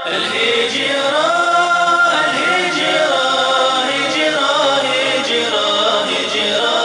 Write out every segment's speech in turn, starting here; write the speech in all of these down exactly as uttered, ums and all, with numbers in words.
الهجرة الهجرة هجرة هجرة هجرة.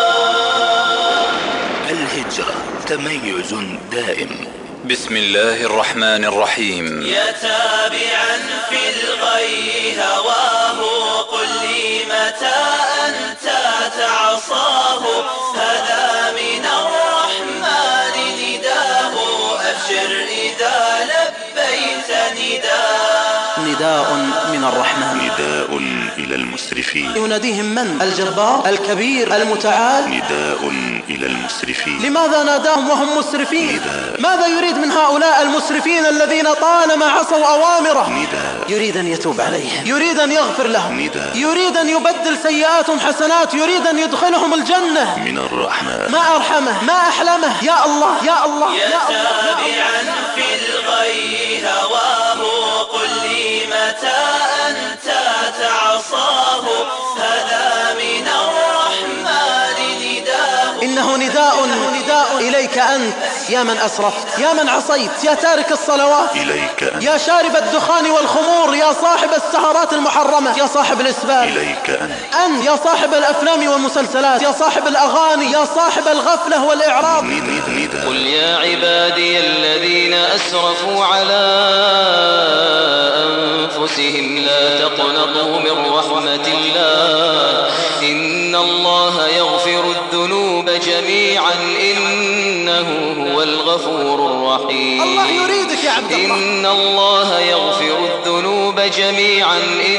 الهجرة تميز دائم. بسم الله الرحمن الرحيم. يا تابعا في الغي هواه قل لي متى أنت تعصاه. هذا من الرحمن نداه أبشر إذا لبيت نداه. نداء من الرحمن، نداء إلى المسرفين. يناديهم من؟ الجبار الكبير المتعال. نداء إلى المسرفين. لماذا ناداهم وهم مسرفين؟ نداء. ماذا يريد من هؤلاء المسرفين الذين طالما عصوا أوامره؟ نداء. يريد أن يتوب عليهم، يريد أن يغفر لهم، نداء. يريد أن يبدل سيئاتهم حسنات، يريد أن يدخلهم الجنة. من الرحمن. ما أرحمه، ما أحلمه. يا الله يا الله يا يا الله. تابعا في الغي هواه قل لي متى أنت تعصاه. هذا من الرحمن نداه. إنه نداء نداء إليك أنت يا من أسرفت، يا من عصيت، يا تارك الصلوات، إليك أنت. يا شارب الدخان والخمور، يا صاحب السهرات المحرمة، يا صاحب الإسباب. إليك أنت. أنت يا صاحب الأفلام والمسلسلات، يا صاحب الأغاني، يا صاحب الغفلة والإعراض. نداء. نداء. قل يا عبادي الذين أسرفوا على أنفسهم لا تقنطوا من رحمة الله إن الله يغفر الذنوب جميعا إنه هو الغفور الرحيم. الله يريدك يا عبد الله. إن الله يغفر الذنوب جميعا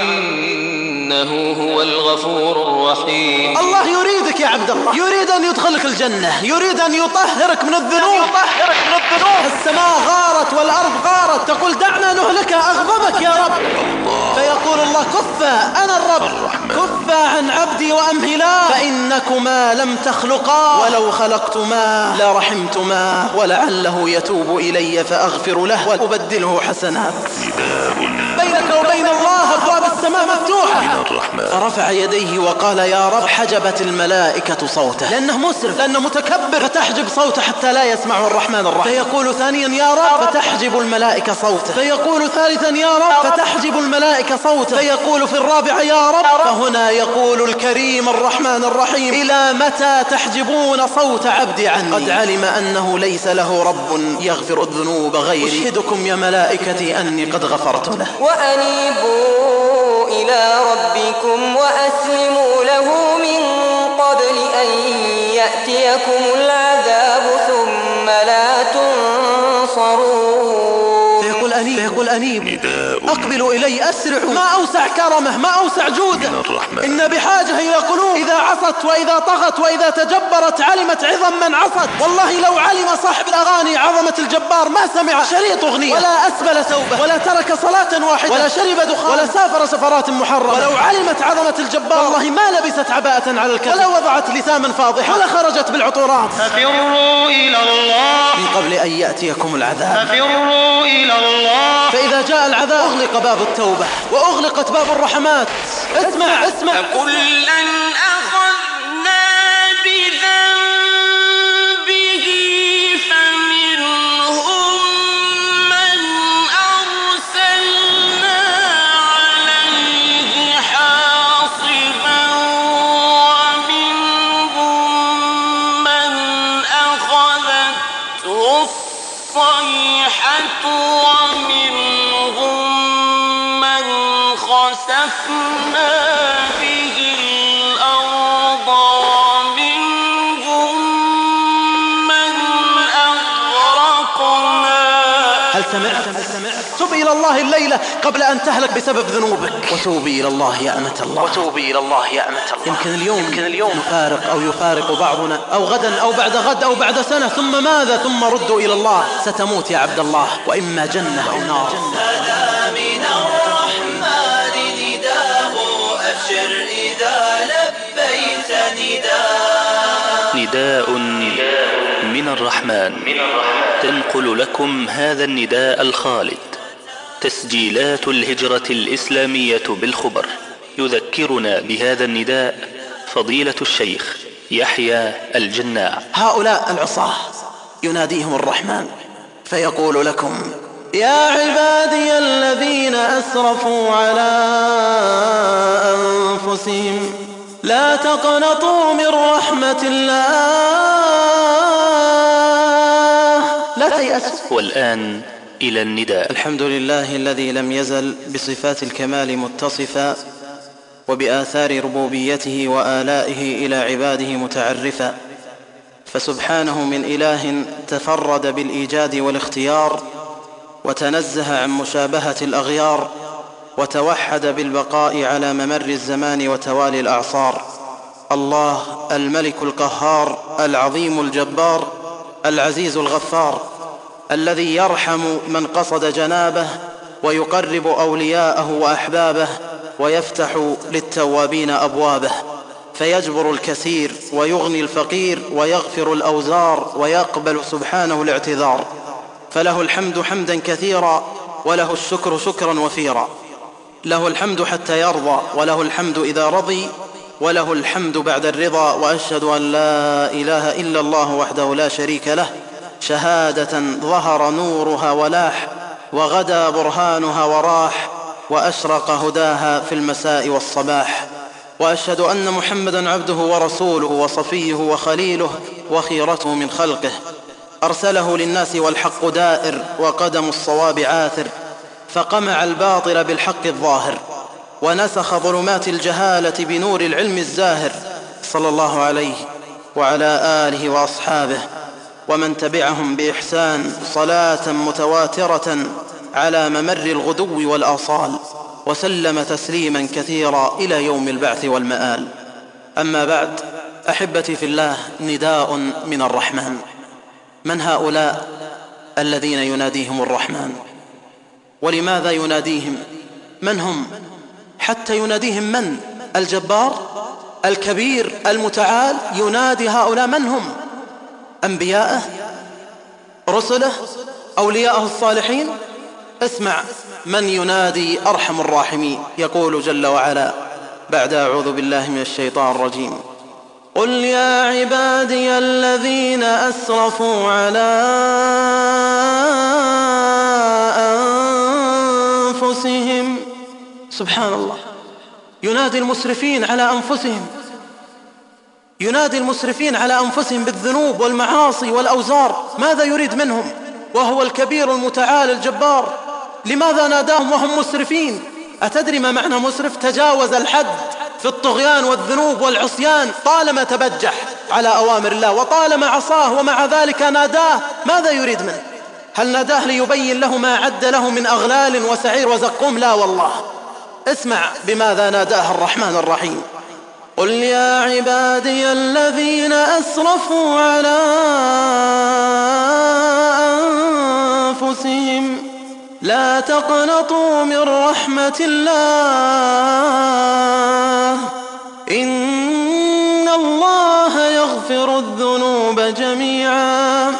إنه هو الغفور الرحيم. الله يريدك يا عبد الله، يريد أن يدخلك الجنة، يريد أن يطهرك من الذنوب، يطهرك من الذنوب. السماء غارت والأرض غارت، تقول دعنا نهلكها أغضبك يا رب. الله. فيقول الله كفى أنا الرب، كفى عن عبدي وأمهلا، فإنكما لم تخلقا ولو خلقتما لرحمتما ولعله يتوب إلي فأغفر له وأبدله حسنات. نداء بينك وبين الله أبواب السماء مفتوحة. من الرحمن. فرفع يديه وقال يا رب. حجبت الملائكة صوته لأنه مسرف، لأنه متكبر، فتحجب صوته حتى لا يسمعه الرحمن الرحيم. فيقول ثانيا يا رب، فتحجب الملائكة صوته. فيقول ثالثا يا رب، فتحجب الملائكة صوته. فيقول في الرابع يا رب. فهنا يقول الكريم الرحمن الرحيم إلى متى تحجبون صوت عبدي عني؟ قد علم أنه ليس له رب يغفر الذنوب غيري. أشهدكم يا ملائكتي أني قد غفرت له. وأنيبوا إلى ربكم وأسلموا له من قبل أن يأتيكم العذاب ثم لا تنصرون. فيقول أنيب، فيقول أنيب نداء. أقبلوا إلي أسرعوا. ما أوسع كرمه، ما أوسع جوده. من الرحمن. إن بحاجة إلى قلوب إذا عصت وإذا طغت وإذا تجبرت علمت عظم من عصت. والله لو علم صاحب الأغاني عظمة الجبار ما سمع شريط أغنية ولا أسبل ثوبه ولا ترك صلاة واحدة ولا شرب دخان ولا سافر سفرات محرمة. ولو علمت عظمة الجبار والله ما لبست عباءة على الكذب ولا وضعت لثاما فاضحة ولا خرجت بالعطورات. ففروا إلى الله من قبل أن يأتيكم العذاب. ففروا إلى الله. فإذا جاء العذاب أغلق باب التوبة وأغلقت باب الرحمات. اسمع اسمع. كلا أخذنا بذنبه فمنهم من أرسلنا عليه حاصبا ومنهم من أخذته الصيحة ومنهم من خسفنا به الأرض ومنهم من أغرقنا. هل سمعت؟ هل سمعت؟ تب إلى الله الليلة قبل أن تهلك بسبب ذنوبك. وتوبي إلى الله يا أمة الله، وتوبي إلى الله يا أمة الله. يمكن اليوم يمكن اليوم نفارق أو يفارق بعضنا، أو غدا أو بعد غد أو بعد سنة، ثم ماذا؟ ثم ردوا إلى الله. ستموت يا عبد الله، وإما جنة أو نار. هذا من الرحمن نداه أبشر إذا لبيت نداه. نداء من الرحمن. تنقل لكم هذا النداء الخالد تسجيلات الهجرة الإسلامية بالخبر. يذكرنا بهذا النداء فضيلة الشيخ يحيى الجناع. هؤلاء العصاة يناديهم الرحمن فيقول لكم يا عبادي الذين أسرفوا على أنفسهم لا تقنطوا من رحمة الله لا تيأسوا. والآن إلى النداء. الحمد لله الذي لم يزل بصفات الكمال متصفا وبآثار ربوبيته وآلائه إلى عباده متعرفا، فسبحانه من إله تفرد بالإيجاد والاختيار وتنزه عن مشابهة الأغيار وتوحد بالبقاء على ممر الزمان وتوالي الأعصار. الله الملك القهار العظيم الجبار العزيز الغفار، الذي يرحم من قصد جنابه ويقرب أولياءه وأحبابه ويفتح للتوابين أبوابه، فيجبر الكثير ويغني الفقير ويغفر الأوزار ويقبل سبحانه الاعتذار. فله الحمد حمدا كثيرا وله الشكر شكرا وفيرا، له الحمد حتى يرضى وله الحمد إذا رضي وله الحمد بعد الرضا. وأشهد أن لا إله إلا الله وحده لا شريك له، شهادة ظهر نورها ولاح وغدا برهانها وراح وأشرق هداها في المساء والصباح. وأشهد أن محمدا عبده ورسوله وصفيه وخليله وخيرته من خلقه، أرسله للناس والحق دائر وقدم الصواب عاثر، فقمع الباطل بالحق الظاهر ونسخ ظلمات الجهالة بنور العلم الزاهر، صلى الله عليه وعلى آله وأصحابه ومن تبعهم بإحسان صلاة متواترة على ممر الغدو والآصال، وسلم تسليما كثيرا إلى يوم البعث والمآل. أما بعد، أحبتي في الله، نداء من الرحمن. من هؤلاء الذين يناديهم الرحمن؟ ولماذا يناديهم؟ من هم حتى يناديهم؟ من؟ الجبار الكبير المتعال ينادي هؤلاء. من هم؟ أنبياءه، رسله، أولياءه الصالحين. اسمع من ينادي أرحم الراحمين. يقول جل وعلا بعد أعوذ بالله من الشيطان الرجيم: قل يا عبادي الذين أسرفوا على أنفسهم. سبحان الله، ينادي المسرفين على أنفسهم، ينادي المسرفين على أنفسهم بالذنوب والمعاصي والأوزار. ماذا يريد منهم وهو الكبير المتعال الجبار؟ لماذا ناداهم وهم مسرفين؟ أتدري ما معنى مسرف؟ تجاوز الحد في الطغيان والذنوب والعصيان، طالما تبجح على أوامر الله وطالما عصاه ومع ذلك ناداه. ماذا يريد منه؟ هل ناداه ليبين له ما عد له من أغلال وسعير وزقوم؟ لا والله. اسمع بماذا ناداه الرحمن الرحيم: قل يا عبادي الذين أسرفوا على أنفسهم لا تقنطوا من رحمة الله إن الله يغفر الذنوب جميعا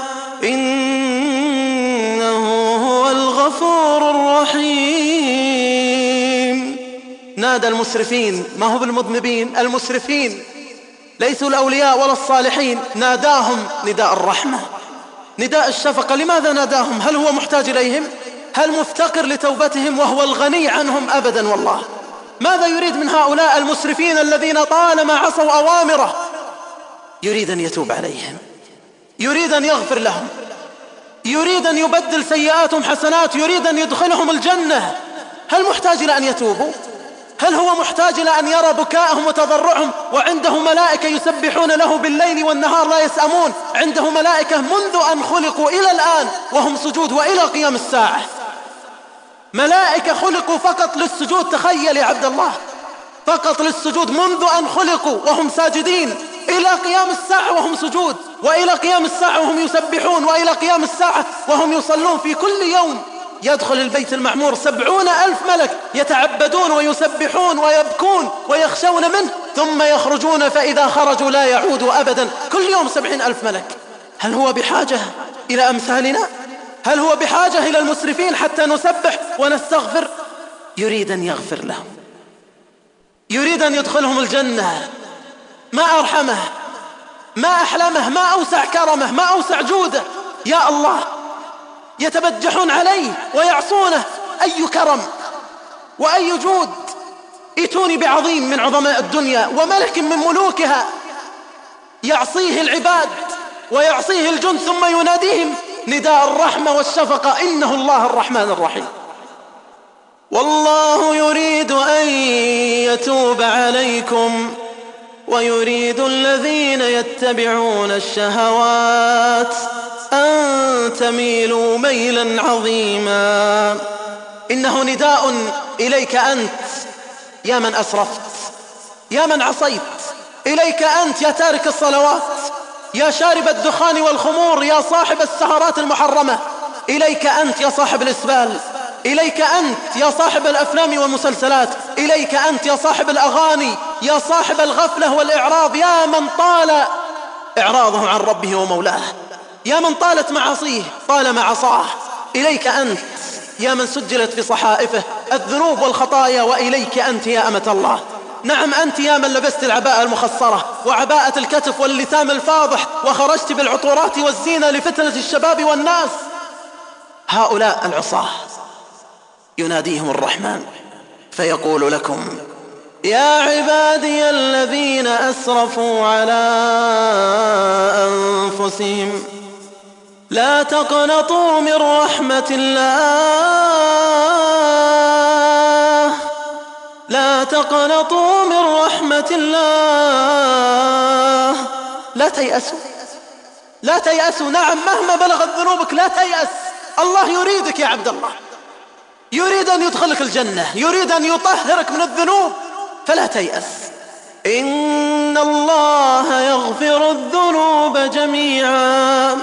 إنه هو الغفور الرحيم. نادى المسرفين، ما هو بالمذنبين، المسرفين ليسوا الأولياء ولا الصالحين. ناداهم نداء الرحمة، نداء الشفقة. لماذا ناداهم؟ هل هو محتاج إليهم؟ هل مفتقر لتوبتهم وهو الغني عنهم؟ أبدا والله. ماذا يريد من هؤلاء المسرفين الذين طالما عصوا أوامره؟ يريد أن يتوب عليهم، يريد أن يغفر لهم، يريد أن يبدل سيئاتهم حسنات، يريد أن يدخلهم الجنة. هل محتاج إلى أن يتوبوا؟ هل هو محتاج إلى أن يرى بكاءهم وتضرعهم وعنده ملائكة يسبحون له بالليل والنهار لا يسأمون؟ عنده ملائكة منذ أن خلقوا إلى الآن وهم سجود وإلى قيام الساعة. ملائكة خلقوا فقط للسجود. تخيل يا عبد الله، فقط للسجود منذ أن خلقوا وهم ساجدين إلى قيام الساعة وهم سجود، وإلى قيام الساعة وهم يسبحون، وإلى قيام الساعة وهم يصلون. في كل يوم يدخل البيت المعمور سبعون ألف ملك يتعبدون ويسبحون ويبكون ويخشون منه، ثم يخرجون فإذا خرجوا لا يعودوا أبدا. كل يوم سبعين ألف ملك. هل هو بحاجة إلى أمثالنا؟ هل هو بحاجة إلى المسرفين حتى نسبح ونستغفر؟ يريد أن يغفر لهم، يريد أن يدخلهم الجنة. ما أرحمه، ما أحلمه، ما أوسع كرمه، ما أوسع جوده. يا الله، يتبجحون عليه ويعصونه. أي كرم وأي جود! ائتوني بعظيم من عظماء الدنيا وملك من ملوكها يعصيه العباد ويعصيه الجند ثم يناديهم نداء الرحمة والشفقة: إنه الله الرحمن الرحيم. والله يريد أن يتوب عليكم ويريد الذين يتبعون الشهوات أن تميلوا ميلا عظيما. إنه نداء إليك أنت يا من أسرفت، يا من عصيت، إليك أنت يا تارك الصلوات، يا شارب الدخان والخمور، يا صاحب السهرات المحرمة، إليك أنت يا صاحب الإسبال، إليك أنت يا صاحب الأفلام والمسلسلات، إليك أنت يا صاحب الأغاني، يا صاحب الغفلة والإعراض، يا من طال إعراضه عن ربه ومولاه، يا من طالت معاصيه طالما عصاه. إليك أنت يا من سجلت في صحائفه الذنوب والخطايا، وإليك أنت يا أمة الله. نعم، أنت يا من لبست العباءة المخصرة وعباءة الكتف واللثام الفاضح وخرجت بالعطورات والزينة لفتنة الشباب والناس. هؤلاء العصاة يناديهم الرحمن فيقول لكم: يا عبادي الذين أسرفوا على أنفسهم لا تقنطوا من رحمة الله، لا تقنطوا من رحمة الله. لا تيأسوا، لا تيأسوا. نعم، مهما بلغت ذنوبك لا تيأس. الله يريدك يا عبد الله، يريد أن يدخلك الجنة، يريد أن يطهرك من الذنوب، فلا تيأس. إن الله يغفر الذنوب جميعا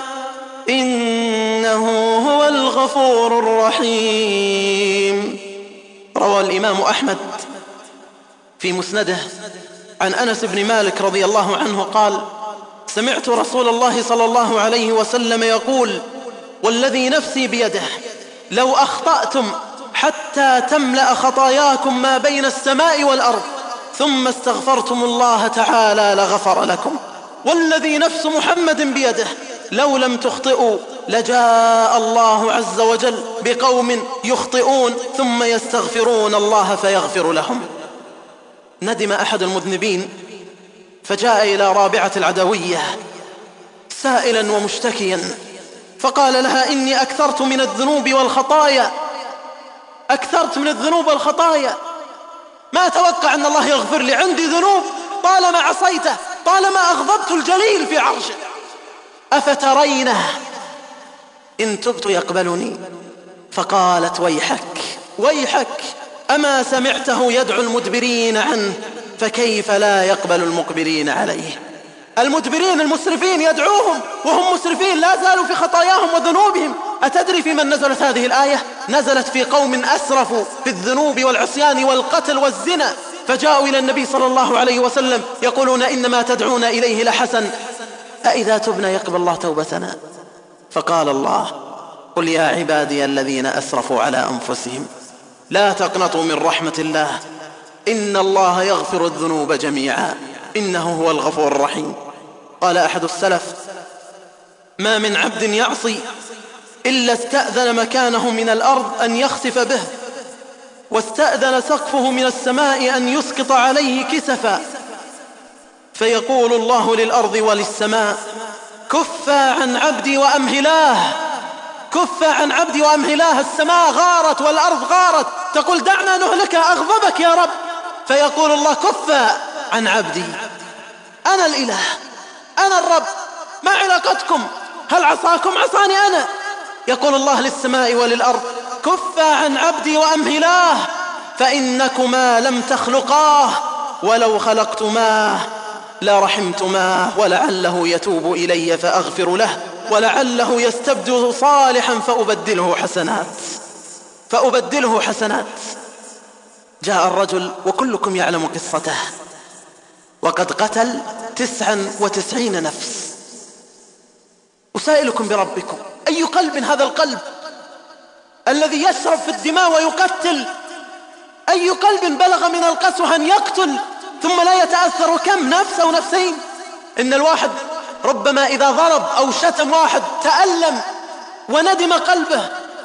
إنه هو الغفور الرحيم. روى الإمام أحمد في مسنده عن أنس بن مالك رضي الله عنه قال: سمعت رسول الله صلى الله عليه وسلم يقول: والذي نفسي بيده لو أخطأتم حتى تملأ خطاياكم ما بين السماء والأرض ثم استغفرتم الله تعالى لغفر لكم. والذي نفس محمد بيده لو لم تخطئوا لجاء الله عز وجل بقوم يخطئون ثم يستغفرون الله فيغفر لهم. ندم أحد المذنبين فجاء إلى رابعة العدوية سائلا ومشتكيا، فقال لها: إني أكثرت من الذنوب والخطايا، أكثرت من الذنوب والخطايا، ما أتوقع أن الله يغفر لي، عندي ذنوب طالما عصيته، طالما أغضبت الجليل في عرشه، أفترينه إن تبت يقبلني؟ فقالت: ويحك ويحك، أما سمعته يدعو المدبرين عنه فكيف لا يقبل المقبلين عليه؟ المدبرين المسرفين يدعوهم وهم مسرفين لا زالوا في خطاياهم وذنوبهم. أتدري في من نزلت هذه الآية؟ نزلت في قوم أسرفوا في الذنوب والعصيان والقتل والزنا، فجاءوا إلى النبي صلى الله عليه وسلم يقولون: إنما تدعون إليه لحسن، أإذا تبنا يقبل الله توبتنا؟ فقال الله: قل يا عبادي الذين أسرفوا على أنفسهم لا تقنطوا من رحمة الله إن الله يغفر الذنوب جميعا إنه هو الغفور الرحيم. قال أحد السلف: ما من عبد يعصي إلا استأذن مكانه من الأرض أن يخسف به، واستأذن سقفه من السماء أن يسقط عليه كسفا، فيقول الله للأرض وللسماء: كفا عن عبدي وأمهلاه، كفا عن عبدي وأمهلاه. السماء غارت والأرض غارت، تقول: دعنا نهلك، أغضبك يا رب. فيقول الله: كفا عن عبدي، أنا الإله، أنا الرب، ما علاقتكم؟ هل عصاكم؟ عصاني أنا. يقول الله للسماء وللأرض: كفا عن عبدي وأمهلاه، فإنكما لم تخلقاه، ولو خلقتماه لرحمتماه، ولعله يتوب إلي فأغفر له، ولعله يستبدل صالحا فأبدله حسنات، فأبدله حسنات. جاء الرجل وكلكم يعلم قصته، وقد قتل تسعا وتسعين نفس. أسائلكم بربكم: أي قلب هذا القلب الذي يشرب في الدماء ويقتل؟ أي قلب بلغ من القسوة أن يقتل ثم لا يتأثر؟ كم نفس أو نفسين؟ إن الواحد ربما إذا ضرب أو شتم واحد تألم وندم قلبه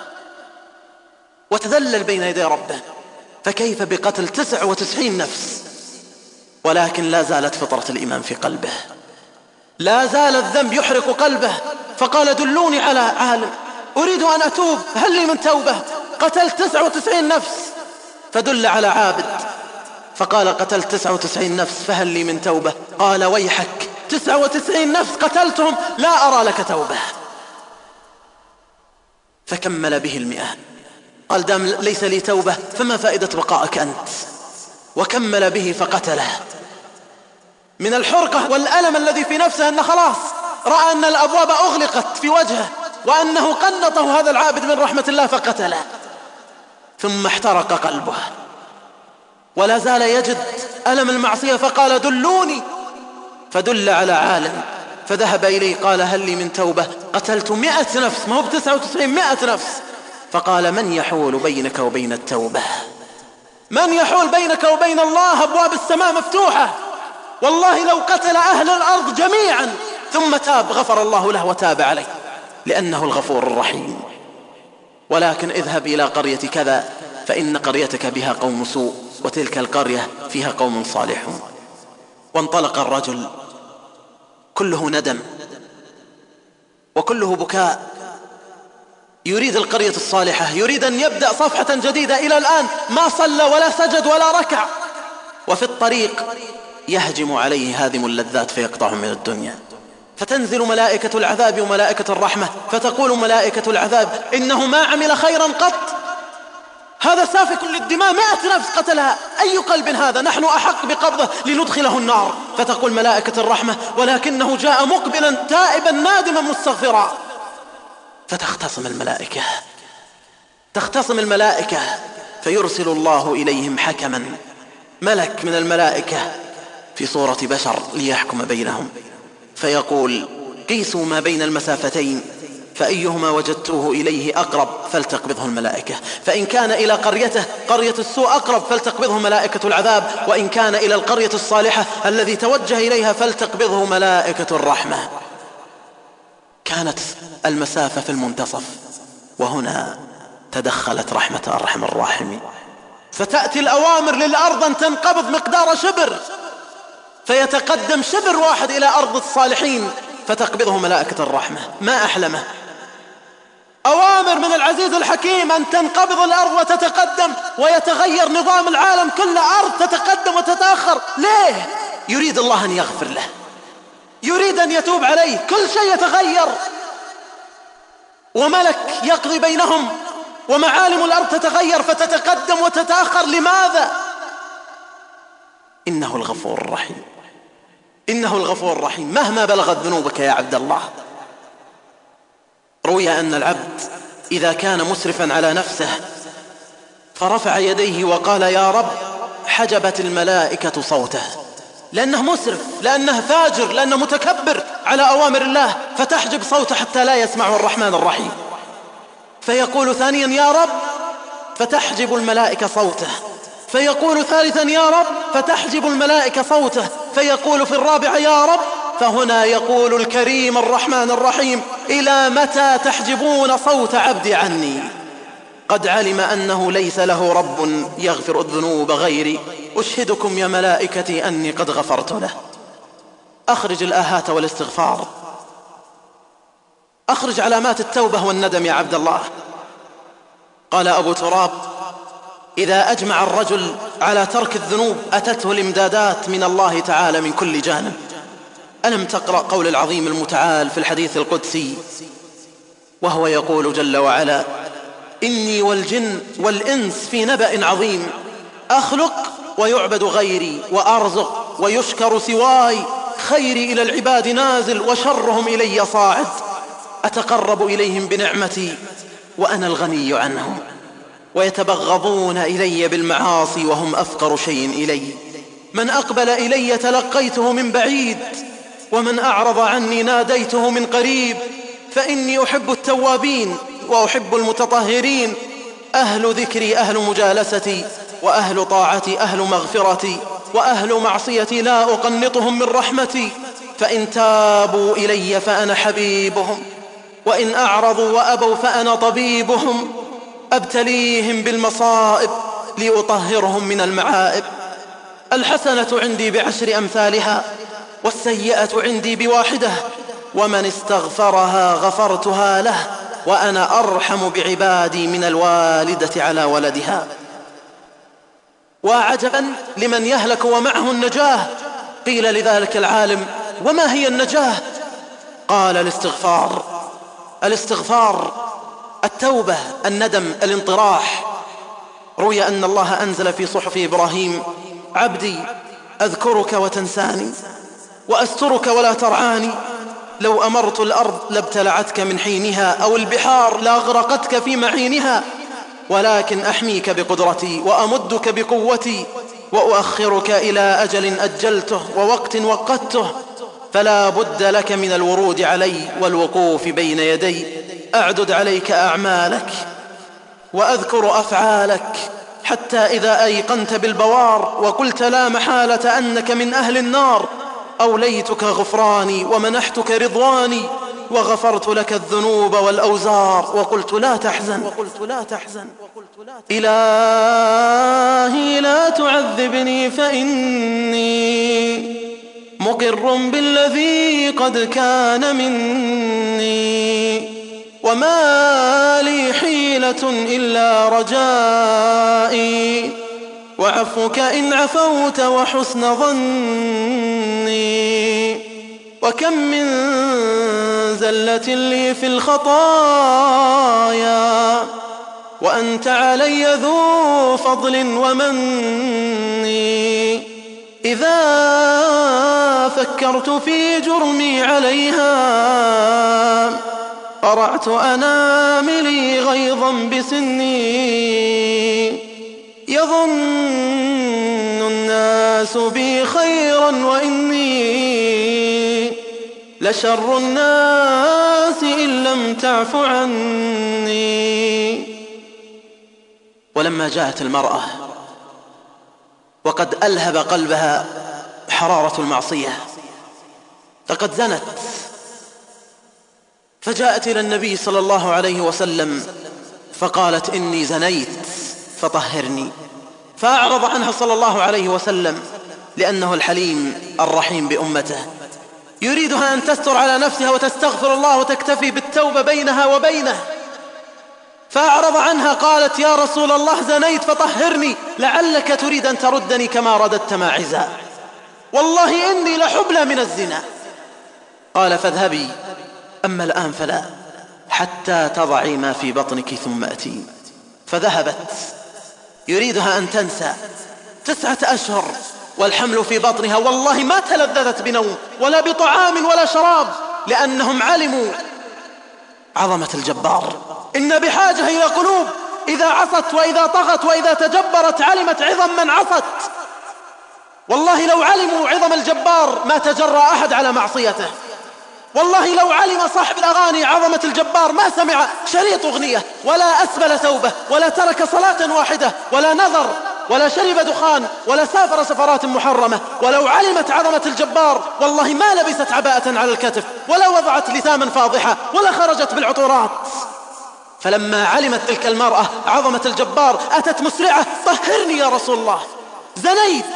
وتذلل بين يدي ربه، فكيف بقتل تسع وتسعين نفس؟ ولكن لا زالت فطرة الإيمان في قلبه، لا زال الذنب يحرق قلبه، فقال دلوني على عالم أريد أن أتوب، هل لي من توبة؟ قتلت تسع وتسعين نفس، فدل على عابد فقال قتلت تسع وتسعين نفس فهل لي من توبة؟ قال ويحك، تسع وتسعين نفس قتلتهم لا أرى لك توبة. فكمل به المئة، قال دام ليس لي توبة فما فائدة بقائك أنت؟ وكمل به فقتله. من الحرقة والألم الذي في نفسه أنه خلاص رأى أن الأبواب أغلقت في وجهه وأنه قنطه هذا العابد من رحمة الله فقتله. ثم احترق قلبه ولا زال يجد ألم المعصية، فقال دلوني، فدل على عالم فذهب إليه قال هل لي من توبة؟ قتلت مئة نفس، ما هو بتسعة وتسعين، مئة نفس. فقال من يحول بينك وبين التوبة؟ من يحول بينك وبين الله؟ أبواب السماء مفتوحة، والله لو قتل أهل الأرض جميعا ثم تاب غفر الله له وتاب عليه، لأنه الغفور الرحيم. ولكن اذهب إلى قرية كذا فإن قريتك بها قوم سوء وتلك القرية فيها قوم صالحون. وانطلق الرجل كله ندم وكله بكاء، يريد القرية الصالحة، يريد أن يبدأ صفحة جديدة. إلى الآن ما صلى ولا سجد ولا ركع، وفي الطريق يهجم عليه هادم اللذات فيقطعهم من الدنيا، فتنزل ملائكة العذاب وملائكة الرحمة فتقول ملائكة العذاب إنه ما عمل خيرا قط، هذا سافك للدماء، مئة نفس قتلها، أي قلب هذا؟ نحن أحق بقبضه لندخله النار. فتقول ملائكة الرحمة ولكنه جاء مقبلا تائبا نادما مستغفرا. فتختصم الملائكة تختصم الملائكة فيرسل الله إليهم حكما، ملك من الملائكة في صورة بشر ليحكم بينهم، فيقول قيسوا ما بين المسافتين فأيهما وجدتوه إليه أقرب فلتقبضه الملائكة، فإن كان إلى قريته قرية السوء أقرب فلتقبضه ملائكة العذاب، وإن كان إلى القرية الصالحة الذي توجه إليها فلتقبضه ملائكة الرحمة. كانت المسافة في المنتصف، وهنا تدخلت رحمة أرحم الراحمين، فتأتي الأوامر للأرض أن تنقبض مقدار شبر، فيتقدم شبر واحد إلى أرض الصالحين فتقبضه ملائكة الرحمة. ما أحلمه، أوامر من العزيز الحكيم أن تنقبض الأرض وتتقدم ويتغير نظام العالم كله، أرض تتقدم وتتأخر. ليه؟ يريد الله أن يغفر له، يريد أن يتوب عليه، كل شيء يتغير، وملك يقضي بينهم ومعالم الأرض تتغير فتتقدم وتتأخر. لماذا؟ إنه الغفور الرحيم، إنه الغفور الرحيم مهما بلغت ذنوبك يا عبد الله. روي أن العبد إذا كان مسرفا على نفسه فرفع يديه وقال يا رب حجبت الملائكة صوته، لأنه مسرف، لأنه فاجر، لأنه متكبر على أوامر الله، فتحجب صوته حتى لا يسمع الرحمن الرحيم. فيقول ثانيا يا رب فتحجب الملائكة صوته، فيقول ثالثا يا رب فتحجب الملائكة صوته، فيقول في الرابعة يا رب. فهنا يقول الكريم الرحمن الرحيم إلى متى تحجبون صوت عبدي عني؟ قد علم أنه ليس له رب يغفر الذنوب غيري، أشهدكم يا ملائكتي أني قد غفرت له. أخرج الآهات والاستغفار، أخرج علامات التوبة والندم يا عبد الله. قال أبو تراب إذا أجمع الرجل على ترك الذنوب أتته الإمدادات من الله تعالى من كل جانب. ألم تقرأ قول العظيم المتعال في الحديث القدسي وهو يقول جل وعلا إني والجن والإنس في نبأ عظيم، أخلق ويعبد غيري، وأرزق ويشكر سواي، خيري إلى العباد نازل وشرهم إلي صاعد، أتقرب إليهم بنعمتي وأنا الغني عنهم، ويتبغضون إلي بالمعاصي وهم أفقر شيء إلي، من أقبل إلي تلقيته من بعيد، ومن أعرض عني ناديته من قريب، فإني أحب التوابين وأحب المتطهرين، أهل ذكري أهل مجالستي، وأهل طاعتي أهل مغفرتي، وأهل معصيتي لا أقنطهم من رحمتي، فإن تابوا إلي فأنا حبيبهم، وإن أعرضوا وأبوا فأنا طبيبهم أبتليهم بالمصائب لأطهرهم من المعائب. الحسنة عندي بعشر أمثالها والسيئة عندي بواحدة، ومن استغفرها غفرتها له، وأنا أرحم بعبادي من الوالدة على ولدها. وعجبا لمن يهلك ومعه النجاة. قيل لذلك العالم: وما هي النجاة؟ قال: الاستغفار. الاستغفار التوبة، الندم، الانطراح. روي أن الله أنزل في صحف إبراهيم: عبدي أذكرك وتنساني، وأسترك ولا ترعاني، لو أمرت الأرض لابتلعتك من حينها، أو البحار لأغرقتك في معينها، ولكن أحميك بقدرتي وأمدك بقوتي وأؤخرك إلى أجل أجلته ووقت وقته، فلا بد لك من الورود علي والوقوف بين يدي. أعدد عليك أعمالك وأذكر أفعالك، حتى إذا أيقنت بالبوار وقلت لا محالة أنك من أهل النار، أوليتك غفراني ومنحتك رضواني، وغفرت لك الذنوب والأوزار، وقلت لا تحزن وقلت لا تحزن إلهي لا تعذبني فإني مقر بالذي قد كان مني، وما لي حيلة إلا رجائي، وعفوك إن عفوت وحسن ظني، وكم من زلة لي في الخطايا وأنت علي ذو فضل ومني، إذا فكرت في جرمي عليها قرعت أناملي غيظا بسني، يظن الناس بي خيرا وإني لشر الناس إن لم تعف عني. ولما جاءت المرأة وقد ألهب قلبها حرارة المعصية، فقد زنت، فجاءت إلى النبي صلى الله عليه وسلم فقالت: إني زنيت فطهرني. فأعرض عنها صلى الله عليه وسلم، لأنه الحليم الرحيم بأمته، يريدها أن تستر على نفسها وتستغفر الله وتكتفي بالتوبة بينها وبينه. فأعرض عنها، قالت: يا رسول الله زنيت فطهرني، لعلك تريد أن تردني كما رددت ماعزا، والله إني لحبلى من الزنا. قال: فاذهبي، أما الآن فلا، حتى تضعي ما في بطنك ثم أتي. فذهبت يريدها أن تنسى، تسعة أشهر والحمل في بطنها، والله ما تلذذت بنوم ولا بطعام ولا شراب، لأنهم علموا عظمة الجبار. إن بحاجة إلى قلوب إذا عصت وإذا طغت وإذا تجبرت علمت عظم من عصت. والله لو علموا عظم الجبار ما تجرأ أحد على معصيته. والله لو علم صاحب الأغاني عظمة الجبار ما سمع شريط أغنية، ولا أسبل ثوبه، ولا ترك صلاة واحدة، ولا نظر، ولا شرب دخان، ولا سافر سفرات محرمة. ولو علمت عظمة الجبار والله ما لبست عباءة على الكتف، ولا وضعت لثاما فاضحة، ولا خرجت بالعطورات. فلما علمت تلك المرأة عظمة الجبار أتت مسرعة: طهرني يا رسول الله، زنيت.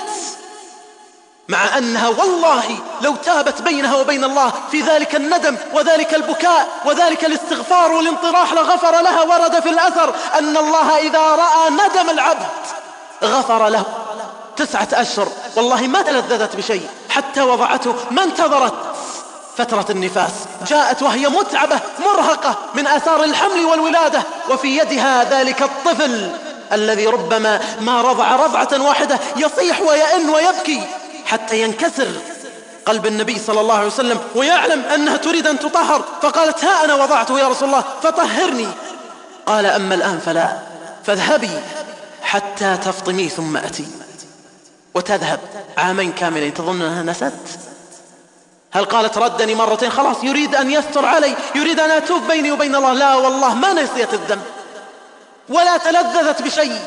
مع أنها والله لو تابت بينها وبين الله في ذلك الندم وذلك البكاء وذلك الاستغفار والانطراح لغفر لها. ورد في الأثر أن الله إذا رأى ندم العبد غفر له. تسعة أشهر والله ما تلذذت بشيء حتى وضعته، ما انتظرت فترة النفاس، جاءت وهي متعبة مرهقة من آثار الحمل والولادة، وفي يدها ذلك الطفل الذي ربما ما رضع رضعة واحدة يصيح ويئن ويبكي حتى ينكسر قلب النبي صلى الله عليه وسلم ويعلم أنها تريد أن تطهر. فقالت: ها أنا وضعته يا رسول الله فطهرني. قال: أما الآن فلا، فاذهبي حتى تفطمي ثم أتي. وتذهب عامين كاملين، تظن أنها نست؟ هل قالت ردني مرتين خلاص يريد أن يستر علي، يريد أن أتوب بيني وبين الله؟ لا والله ما نسيت الذنب ولا تلذذت بشيء.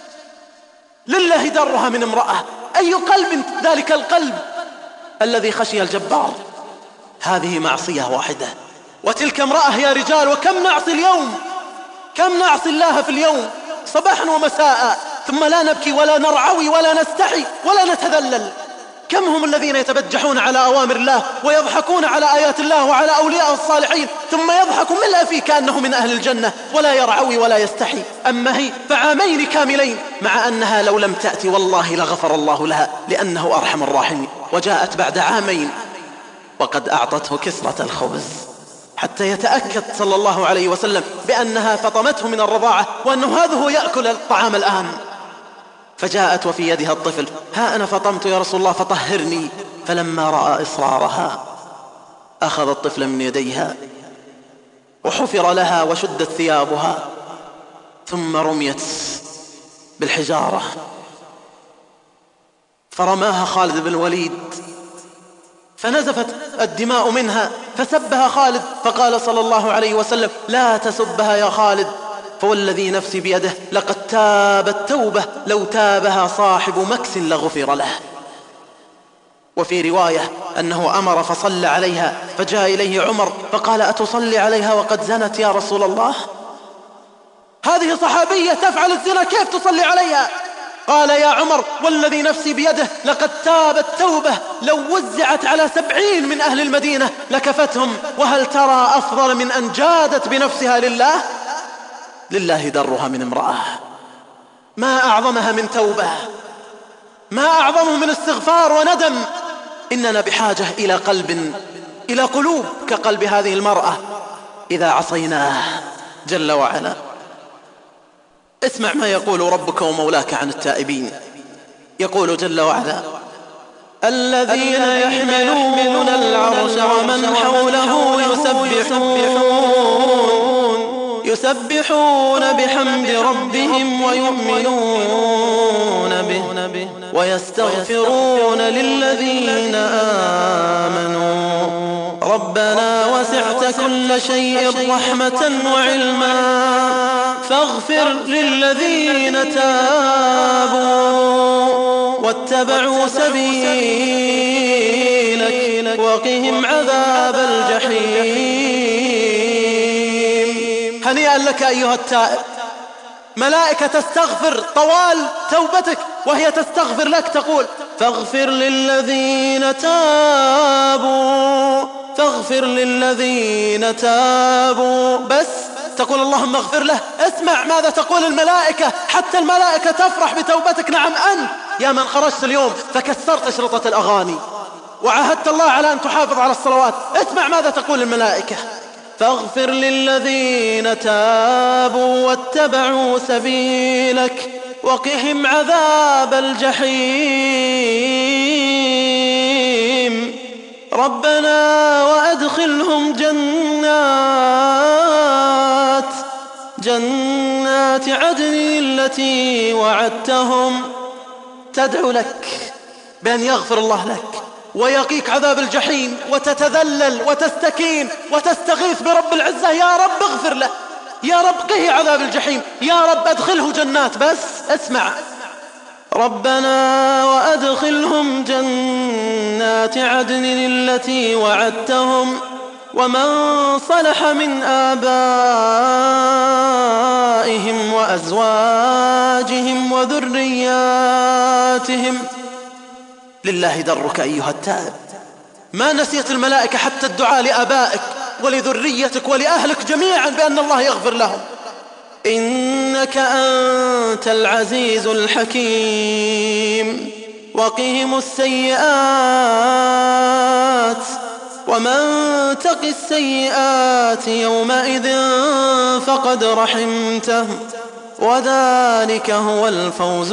لله درها من امرأة، أي قلب ذلك القلب الذي خشي الجبار. هذه معصية واحدة وتلك امرأة يا رجال. وكم نعصي اليوم، كم نعصي الله في اليوم صباحا ومساء، ثم لا نبكي ولا نرعوي ولا نستحي ولا نتذلل. كم هم الذين يتبجحون على أوامر الله ويضحكون على آيات الله وعلى أولياء الصالحين، ثم يضحك ملء فيه كأنه من أهل الجنة ولا يرعوي ولا يستحي. أما هي فعامين كاملين، مع أنها لو لم تأتي والله لغفر الله لها لأنه أرحم الراحمين. وجاءت بعد عامين وقد أعطته كسرة الخبز حتى يتأكد صلى الله عليه وسلم بأنها فطمته من الرضاعة وأنه هذا هو يأكل الطعام الآن. فجاءت وفي يدها الطفل، ها أنا فطمت يا رسول الله فطهرني. فلما رأى إصرارها أخذ الطفل من يديها وحفر لها وشدت ثيابها، ثم رميت بالحجارة فرماها خالد بن الوليد فنزفت الدماء منها، فسبها خالد فقال صلى الله عليه وسلم لا تسبها يا خالد، فوالذي نفسي بيده لقد تابت توبة لو تابها صاحب مكس لغفر له. وفي رواية أنه أمر فصلى عليها، فجاء إليه عمر فقال أتصلي عليها وقد زنت يا رسول الله؟ هذه صحابية تفعل الزنا كيف تصلي عليها؟ قال يا عمر والذي نفسي بيده لقد تابت توبة لو وزعت على سبعين من أهل المدينة لكفتهم، وهل ترى أفضل من أن جادت بنفسها لله؟ لله درها من امرأة، ما أعظمها من توبة، ما أعظمه من استغفار وندم. إننا بحاجة إلى قلب، إلى قلوب كقلب هذه المرأة إذا عصيناه جل وعلا. اسمع ما يقول ربك ومولاك عن التائبين، يقول جل وعلا الذين يحملون العرش ومن حوله يسبحون يسبحون بحمد ربهم ويؤمنون به ويستغفرون للذين آمنوا ربنا وسعت كل شيء رحمة وعلما فاغفر للذين تابوا واتبعوا سبيلك وقهم عذاب الجحيم. هنيئا لك أيها التائب، ملائكة تستغفر طوال توبتك وهي تستغفر لك، تقول فاغفر للذين تابوا فاغفر للذين تابوا، بس تقول اللهم اغفر له. اسمع ماذا تقول الملائكة، حتى الملائكة تفرح بتوبتك. نعم أنت يا من خرجت اليوم فكسرت أشرطة الأغاني وعاهدت الله على أن تحافظ على الصلوات، اسمع ماذا تقول الملائكة فاغفر للذين تابوا واتبعوا سبيلك وقهم عذاب الجحيم ربنا وأدخلهم جنات جنات عدن التي وعدتهم. تدعو لك بأن يغفر الله لك ويقيك عذاب الجحيم، وتتذلل وتستكين وتستغيث برب العزة، يا رب اغفر له، يا رب قه عذاب الجحيم، يا رب أدخله جنات. بس اسمع ربنا وأدخلهم جنات عدن التي وعدتهم ومن صلح من آبائهم وأزواجهم وذرياتهم. لله درك أيها التائب، ما نسيت الملائكة حتى الدعاء لآبائك ولذريتك ولأهلك جميعا بأن الله يغفر لهم. إنك أنت العزيز الحكيم وقهم السيئات ومن تق السيئات يومئذ فقد رحمته وذلك هو الفوز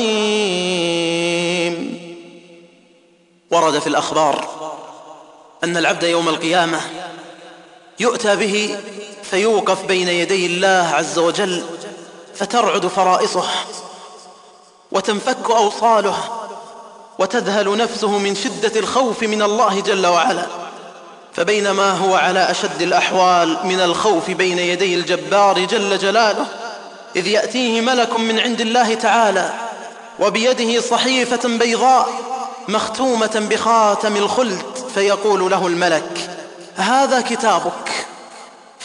العظيم. ورد في الأخبار أن العبد يوم القيامة يؤتى به فيوقف بين يدي الله عز وجل فترعد فرائصه وتنفك أوصاله وتذهل نفسه من شدة الخوف من الله جل وعلا. فبينما هو على أشد الأحوال من الخوف بين يدي الجبار جل جلاله إذ يأتيه ملك من عند الله تعالى وبيده صحيفة بيضاء مختومة بخاتم الخلد، فيقول له الملك هذا كتابك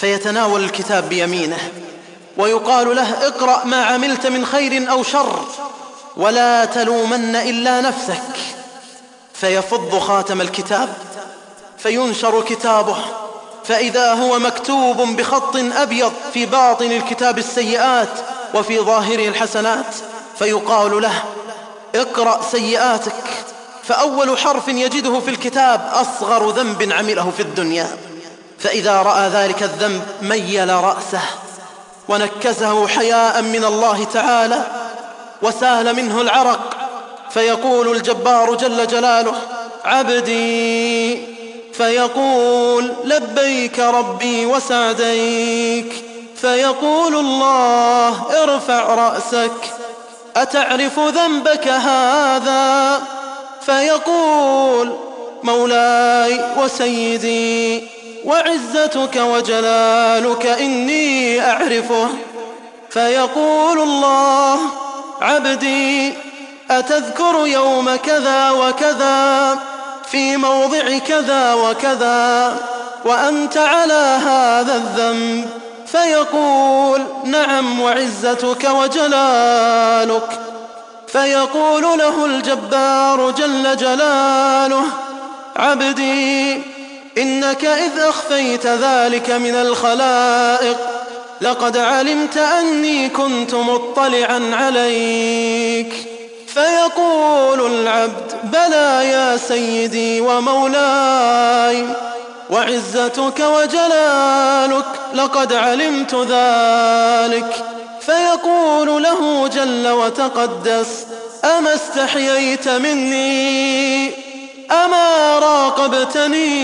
فيتناول الكتاب بيمينه ويقال له: اقرأ ما عملت من خير أو شر ولا تلومن إلا نفسك. فيفض خاتم الكتاب فينشر كتابه، فإذا هو مكتوب بخط أبيض في باطن الكتاب السيئات وفي ظاهره الحسنات، فيقال له: اقرأ سيئاتك. فأول حرف يجده في الكتاب أصغر ذنب عمله في الدنيا، فإذا رأى ذلك الذنب ميل رأسه ونكزه حياء من الله تعالى وسال منه العرق، فيقول الجبار جل جلاله: عبدي، فيقول: لبيك ربي وسعديك. فيقول الله: ارفع رأسك، أتعرف ذنبك هذا؟ فيقول: مولاي وسيدي وعزتك وجلالك إني أعرفه. فيقول الله: عبدي، أتذكر يوم كذا وكذا في موضع كذا وكذا وأنت على هذا الذنب؟ فيقول: نعم وعزتك وجلالك. فيقول له الجبار جل جلاله: عبدي، إنك إذ أخفيت ذلك من الخلائق لقد علمت أني كنت مطلعا عليك. فيقول العبد: بلى يا سيدي ومولاي وعزتك وجلالك لقد علمت ذلك. فيقول له جل وتقدس: أما استحييت مني؟ أما راقبتني؟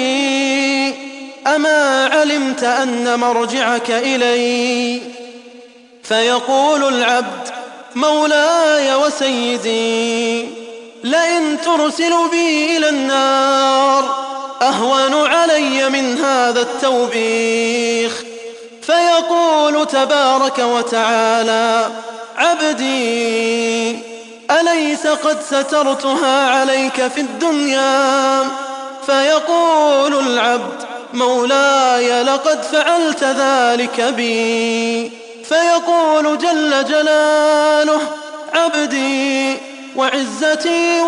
أما علمت أن مرجعك إلي؟ فيقول العبد: مولاي وسيدي، لئن ترسل بي إلى النار أهون علي من هذا التوبيخ. فيقول تبارك وتعالى: عبدي، أليس قد سترتها عليك في الدنيا؟ فيقول العبد: مولاي لقد فعلت ذلك بي. فيقول جل جلاله: عبدي، وعزتي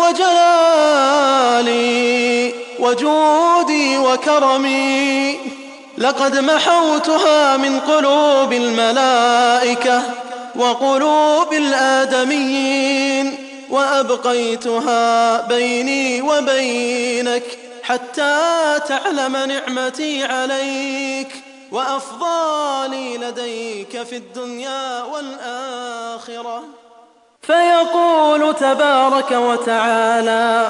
وجلالي وجودي وكرمي لقد محوتها من قلوب الملائكة وقلوب الآدميين وأبقيتها بيني وبينك حتى تعلم نعمتي عليك وأفضالي لديك في الدنيا والآخرة. فيقول تبارك وتعالى: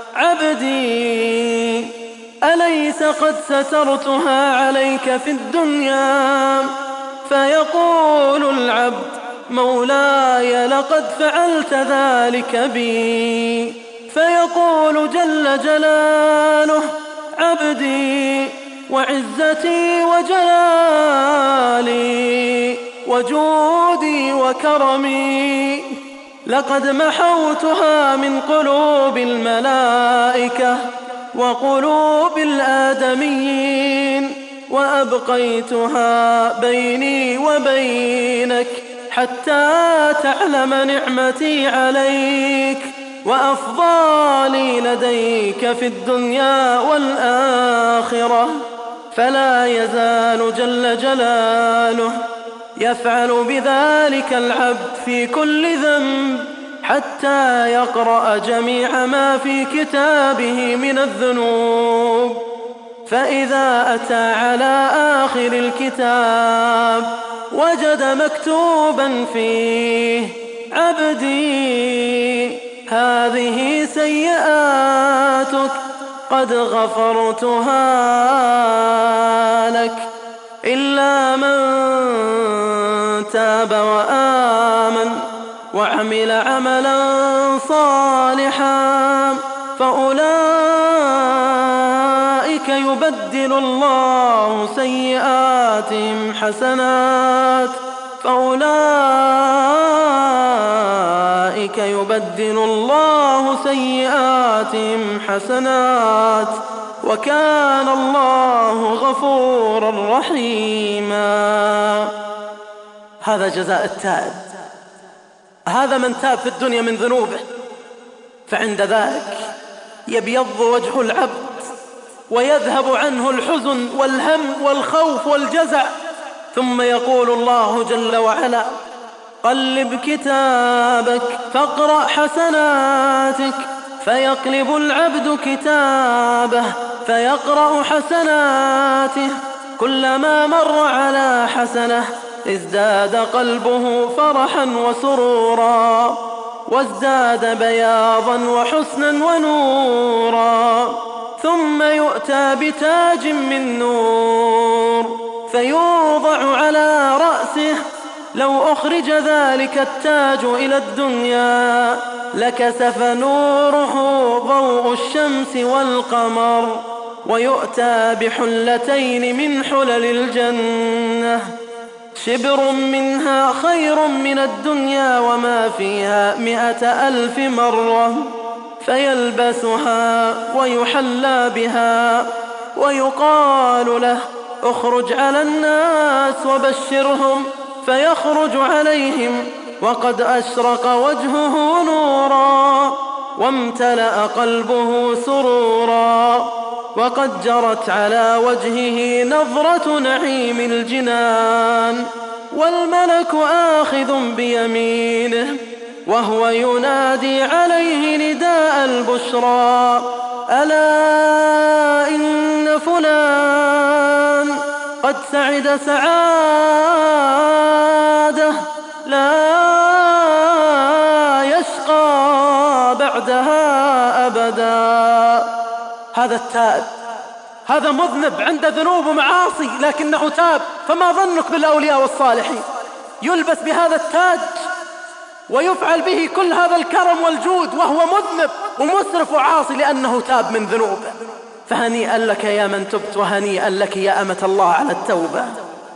عبدي، أليس قد سترتها عليك في الدنيا؟ فيقول العبد: مولاي لقد فعلت ذلك بي. فيقول جل جلاله: عبدي، وعزتي وجلالي وجودي وكرمي لقد محوتها من قلوب الملائكة وقلوب الآدميين وأبقيتها بيني وبينك حتى تعلم نعمتي عليك وأفضالي لديك في الدنيا والآخرة. فلا يزال جل جلاله يفعل بذلك العبد في كل ذنب حتى يقرأ جميع ما في كتابه من الذنوب. فإذا أتى على آخر الكتاب وجد مكتوبا فيه: عبدي، هذه سيئاتك قد غفرتها لك إلا من تاب وآمن وعمل عملا صالحا فأولئك يبدل الله سيئاتهم حسنات فأولئك يبدل الله سيئاتهم حسنات وكان الله غفورا رحيما. هذا جزاء التائب، هذا من تاب في الدنيا من ذنوبه، فعند ذلك يبيض وجه العبد ويذهب عنه الحزن والهم والخوف والجزع، ثم يقول الله جل وعلا: قلب كتابك فاقرأ حسناتك. فيقلب العبد كتابه فيقرأ حسناته، كلما مر على حسنة ازداد قلبه فرحا وسرورا، وازداد بياضا وحسنا ونورا. ثم يؤتى بتاج من نور فيوضع على رأسه. لو أخرج ذلك التاج إلى الدنيا لكسف نوره ضوء الشمس والقمر. ويؤتى بحلتين من حلل الجنة، شبر منها خير من الدنيا وما فيها مئة ألف مرة، فيلبسها ويحلى بها، ويقال له: اخرج على الناس وبشرهم. فيخرج عليهم وقد أشرق وجهه نورا، وامتلأ قلبه سرورا، وقد جرت على وجهه نظرة نعيم الجنان، والملك آخذ بيمينه وهو ينادي عليه نداء البشرى: ألا إن فلان قد سعد سعادة لا يشقى بعدها أبدا. هذا التائب، هذا مذنب عنده ذنوب ومعاصي لكنه تاب، فما ظنك بالأولياء والصالحين؟ يلبس بهذا التاج ويفعل به كل هذا الكرم والجود وهو مذنب ومسرف وعاصي لأنه تاب من ذنوبه. فهنيئا لك يا من تبت، وهنيئا لك يا أمة الله على التوبة.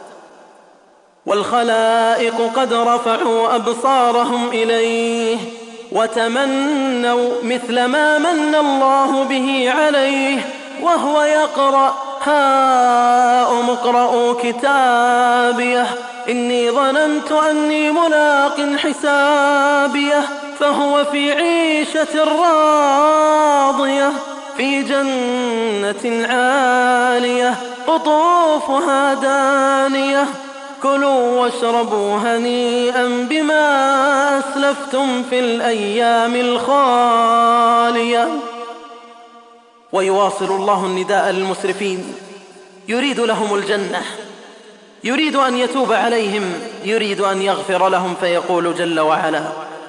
والخلائق قد رفعوا أبصارهم إليه وتمنوا مثل ما من الله به عليه وهو يقرأ: هاؤم اقرءوا كتابيه إني ظننت أني ملاق حسابيه. فهو في عيشة راضية في جنة عالية قطوفها دانية. كلوا واشربوا هنيئا بما أسلفتم في الأيام الخالية. ويواصل الله النداء للمسرفين، يريد لهم الجنة، يريد أن يتوب عليهم، يريد أن يغفر لهم، فيقول جل وعلا: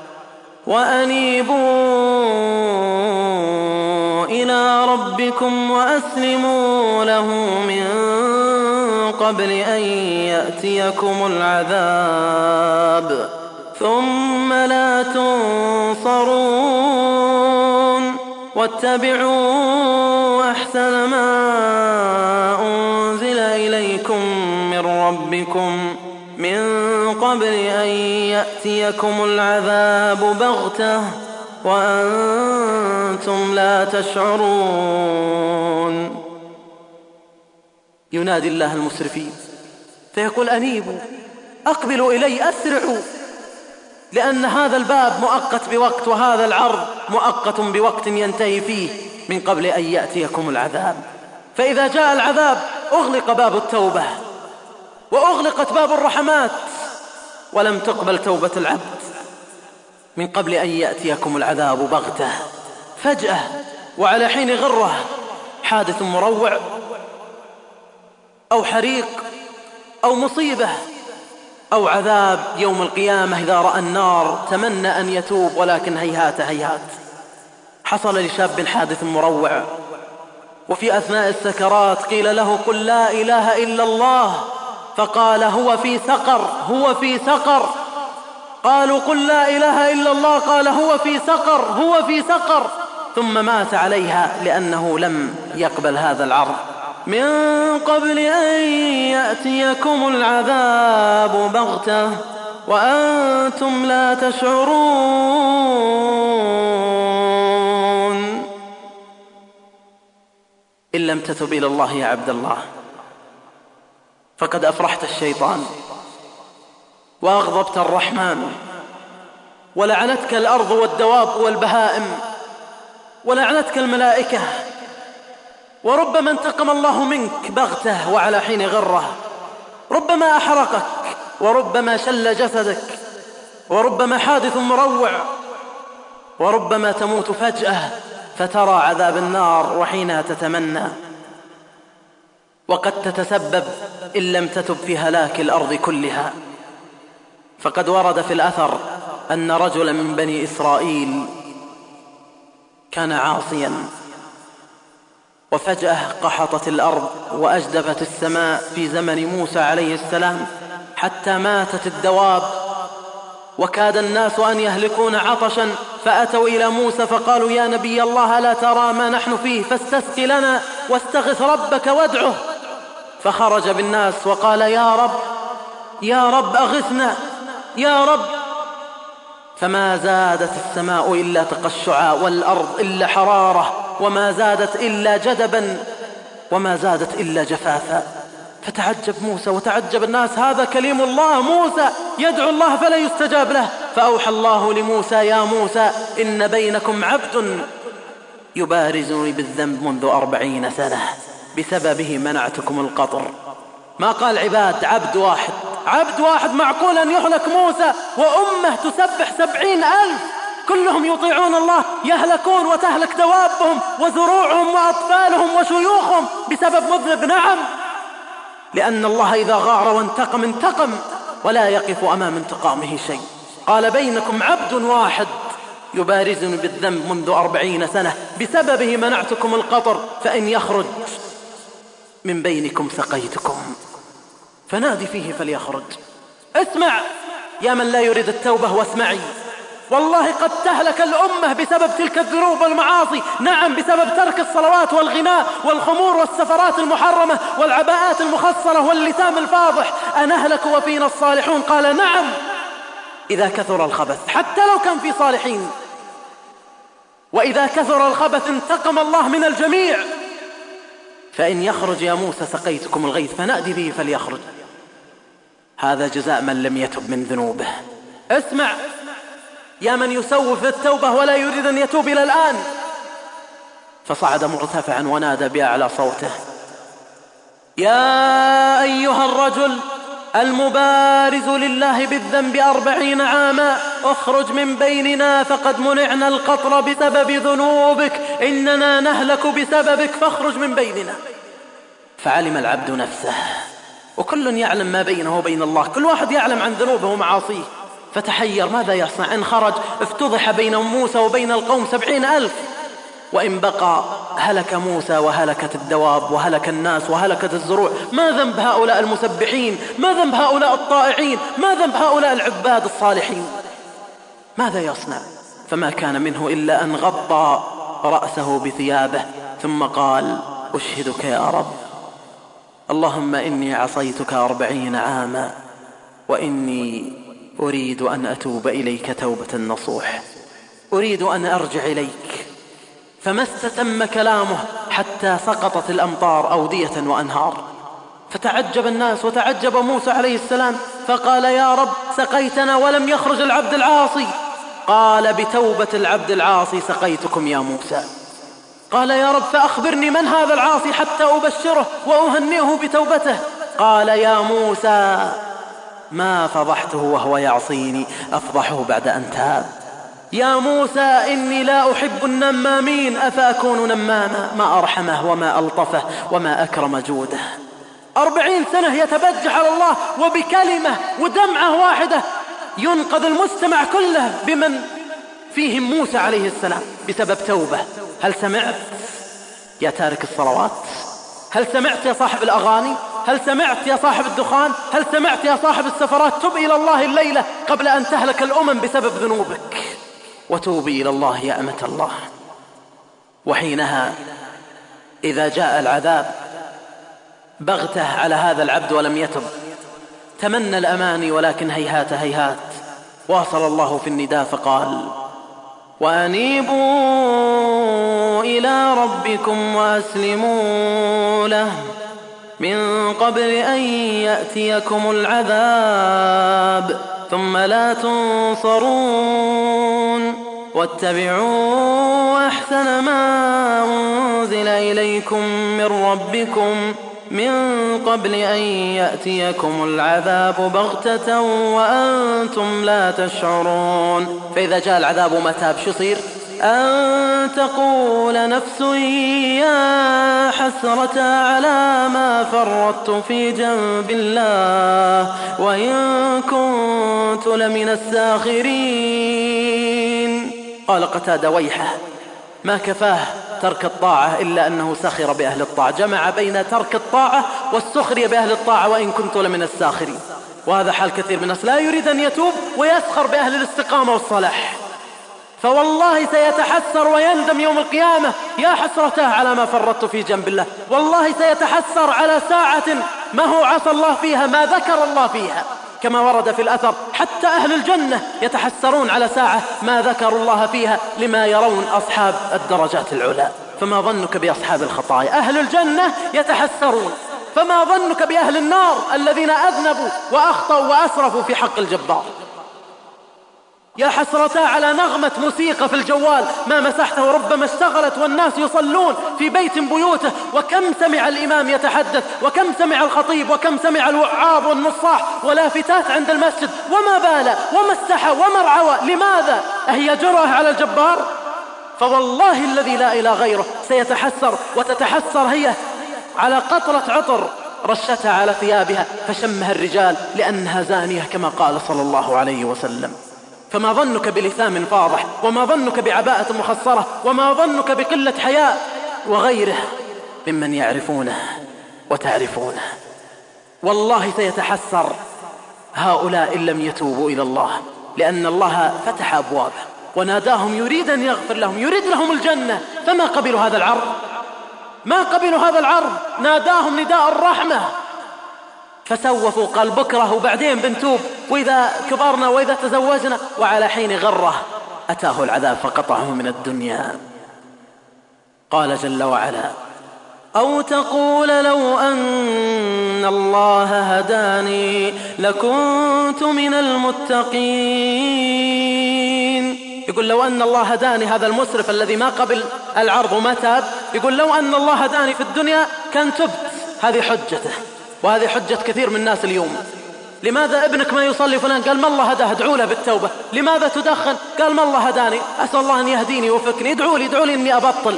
وأنيبوا إلى ربكم وأسلموا له من قبل أن يأتيكم العذاب ثم لا تنصرون. واتبعوا أحسن ما أنزل إليكم من ربكم من قبل أن يأتيكم العذاب بغتة وأنتم لا تشعرون. ينادي الله المسرفين فيقول: أنيبوا، أقبلوا إلي، أسرعوا، لأن هذا الباب مؤقت بوقت وهذا العرض مؤقت بوقت ينتهي فيه من قبل أن يأتيكم العذاب. فإذا جاء العذاب أغلق باب التوبة وأغلقت باب الرحمات ولم تقبل توبة العبد من قبل أن يأتيكم العذاب بغتة فجأة وعلى حين غرة، حادث مروع أو حريق أو مصيبة أو عذاب يوم القيامة. إذا رأى النار تمنى أن يتوب ولكن هيهات هيهات. حصل لشاب حادث مروع، وفي أثناء السكرات قيل له: قل لا إله إلا الله، فقال: هو في سقر، هو في سقر. قالوا: قل لا إله إلا الله، قال: هو في سقر، هو في سقر. ثم مات عليها لأنه لم يقبل هذا العرض. من قبل أن يأتيكم العذاب بغتة وأنتم لا تشعرون. إلا لم تتب إلى الله يا عبد الله فقد أفرحت الشيطان وأغضبت الرحمن، ولعنتك الأرض والدواب والبهائم، ولعنتك الملائكة. وربما انتقم الله منك بغته وعلى حين غره، ربما أحرقك، وربما شل جسدك، وربما حادث مروع، وربما تموت فجأة فترى عذاب النار وحينها تتمنى، وقد تتسبب إن لم تتب في هلاك الأرض كلها. فقد ورد في الأثر أن رجلا من بني إسرائيل كان عاصيا، وفجأة قحطت الأرض وأجدبت السماء في زمن موسى عليه السلام حتى ماتت الدواب، وكاد الناس أن يهلكون عطشا، فأتوا إلى موسى فقالوا: يا نبي الله، لا ترى ما نحن فيه؟ فاستسق لنا واستغث ربك وادعه. فخرج بالناس وقال: يا رب يا رب أغثنا يا رب. فما زادت السماء إلا تقشعا، والأرض إلا حرارة، وما زادت إلا جدبا، وما زادت إلا جفافا. فتعجب موسى وتعجب الناس، هذا كليم الله موسى يدعو الله فلا يستجاب له. فأوحى الله لموسى: يا موسى، إن بينكم عبد يبارزني بالذنب منذ أربعين سنة، بسببه منعتكم القطر. ما قال عباد، عبد واحد، عبد واحد. معقول أن يهلك موسى وأمه تسبح سبعين ألف كلهم يطيعون الله يهلكون وتهلك دوابهم وزروعهم وأطفالهم وشيوخهم بسبب مذنب؟ نعم، لأن الله إذا غار وانتقم انتقم ولا يقف أمام انتقامه شيء. قال: بينكم عبد واحد يبارزني بالذنب منذ أربعين سنة، بسببه منعتكم القطر، فإن يخرج من بينكم سقيتكم، فنادي فيه فليخرج. اسمع يا من لا يريد التوبة، واسمعي، والله قد تهلك الأمة بسبب تلك الذنوب والمعاصي. نعم، بسبب ترك الصلوات والغناء والخمور والسفرات المحرمة والعباءات المخصرة واللثام الفاضح. أنهلك وفينا الصالحون؟ قال: نعم، إذا كثر الخبث، حتى لو كان في صالحين. وإذا كثر الخبث انتقم الله من الجميع. فإن يخرج يا موسى سقيتكم الغيث، فنأدي به فليخرج. هذا جزاء من لم يتب من ذنوبه. اسمع يا من يسوف التوبة ولا يريد أن يتوب إلى الآن. فصعد مرتفعا ونادى بأعلى صوته: يا أيها الرجل المبارز لله بالذنب أربعين عاما، اخرج من بيننا فقد منعنا القطر بسبب ذنوبك، إننا نهلك بسببك، فاخرج من بيننا. فعلم العبد نفسه، وكل يعلم ما بينه وبين الله، كل واحد يعلم عن ذنوبه ومعاصيه. فتحير ماذا يصنع؟ إن خرج افتضح بين موسى وبين القوم سبعين ألف، وإن بقى هلك موسى وهلكت الدواب وهلك الناس وهلكت الزروع. ما ذنب هؤلاء المسبحين؟ ما ذنب هؤلاء الطائعين؟ ما ذنب هؤلاء العباد الصالحين؟ ماذا يصنع؟ فما كان منه إلا أن غطى رأسه بثيابه ثم قال: أشهدك يا رب، اللهم إني عصيتك أربعين عاما، وإني أريد أن أتوب إليك توبة نصوح، أريد أن أرجع إليك. فما استتم كلامه حتى سقطت الأمطار أودية وأنهار. فتعجب الناس وتعجب موسى عليه السلام، فقال: يا رب، سقيتنا ولم يخرج العبد العاصي. قال: بتوبة العبد العاصي سقيتكم يا موسى. قال: يا رب، فأخبرني من هذا العاصي حتى أبشره وأهنئه بتوبته. قال: يا موسى، ما فضحته وهو يعصيني، أفضحه بعد أن تاب. يا موسى، إني لا أحب النمامين، أفأكون نماما؟ ما أرحمه وما ألطفه وما أكرم جوده. أربعين سنة يتبجح على الله، وبكلمة ودمعة واحدة ينقذ المجتمع كله بمن فيهم موسى عليه السلام بسبب توبة. هل سمعت يا تارك الصلوات؟ هل سمعت يا صاحب الأغاني؟ هل سمعت يا صاحب الدخان؟ هل سمعت يا صاحب السفرات؟ تب إلى الله الليلة قبل أن تهلك الأمم بسبب ذنوبك، وتوبي إلى الله يا أمة الله. وحينها إذا جاء العذاب بغته على هذا العبد ولم يتب، تمنى الأماني ولكن هيهات هيهات. واصل الله في النداء فقال: وأنيبوا إلى ربكم وأسلموا له من قبل أن يأتيكم العذاب ثم لا تنصرون واتبعوا أحسن ما أنزل إليكم من ربكم من قبل أن يأتيكم العذاب بغتة وأنتم لا تشعرون. فإذا جاء العذاب متى شو يصير؟ أن تقول نفس يا حسرة على ما فرطت في جنب الله وإن كنت لمن الساخرين. قال قتادة ويحه ما كفاه ترك الطاعة إلا أنه سخر بأهل الطاعة، جمع بين ترك الطاعة والسخرية بأهل الطاعة وإن كنت لمن الساخرين. وهذا حال كثير من الناس، لا يريد أن يتوب ويسخر بأهل الاستقامة والصلاح، فوالله سيتحسر ويندم يوم القيامة يا حسرته على ما فرطت في جنب الله. والله سيتحسر على ساعة ما هو عصى الله فيها، ما ذكر الله فيها، كما ورد في الأثر حتى أهل الجنة يتحسرون على ساعة ما ذكروا الله فيها لما يرون أصحاب الدرجات العلى. فما ظنك بأصحاب الخطايا؟ أهل الجنة يتحسرون، فما ظنك بأهل النار الذين أذنبوا وأخطأوا وأسرفوا في حق الجبار؟ يا حسرتا على نغمة موسيقى في الجوال ما مسحته وربما اشتغلت والناس يصلون في بيت بيوته، وكم سمع الإمام يتحدث وكم سمع الخطيب وكم سمع الوعاظ والنصاح ولافتات عند المسجد، وما بال وما استحى وما رعوى. لماذا؟ أهي جرأة على الجبار؟ فوالله الذي لا إله غيره سيتحسر، وتتحسر هي على قطرة عطر رشتها على ثيابها فشمها الرجال لأنها زانية كما قال صلى الله عليه وسلم. فما ظنك بلثام فاضح، وما ظنك بعباءة مخصرة، وما ظنك بقلة حياء وغيره ممن يعرفونه وتعرفونه. والله سيتحسر هؤلاء إن لم يتوبوا إلى الله، لأن الله فتح أبوابه وناداهم يريد أن يغفر لهم، يريد لهم الجنة، فما قبلوا هذا العرض، ما قبلوا هذا العرض. ناداهم نداء الرحمة فسوفوا، قال بكره وبعدين بنتوب، وإذا كبرنا وإذا تزوجنا، وعلى حين غره أتاه العذاب فقطعه من الدنيا. قال جل وعلا أو تقول لو أن الله هداني لكنت من المتقين. يقول لو أن الله هداني، هذا المسرف الذي ما قبل العرض وما تاب، يقول لو أن الله هداني في الدنيا كان تبت. هذه حجته، وهذه حجة كثير من الناس اليوم. لماذا ابنك ما يصلي فلان؟ قال ما الله هداه، ادعوا له بالتوبة. لماذا تدخن؟ قال ما الله هداني، أسأل الله أن يهديني ويوفقني، ادعوا لي ادعوا لي إني أبطل.